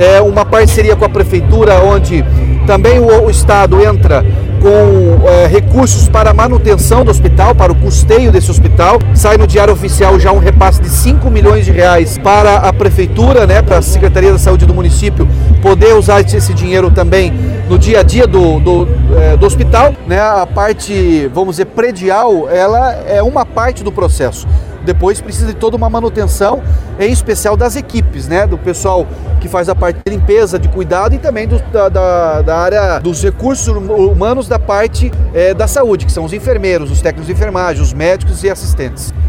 uma parceria com a Prefeitura, onde também o Estado entra com recursos para a manutenção do hospital, para o custeio desse hospital. Sai no Diário Oficial já um repasse de 5 milhões de reais para a Prefeitura, né, para a Secretaria da Saúde do município poder usar esse dinheiro também no dia a dia do hospital, né? A parte, vamos dizer, predial, ela é uma parte do processo. Depois precisa de toda uma manutenção, em especial das equipes, né? Do pessoal que faz a parte de limpeza, de cuidado e também da área dos recursos humanos da parte da saúde, que são os enfermeiros, os técnicos de enfermagem, os médicos e assistentes.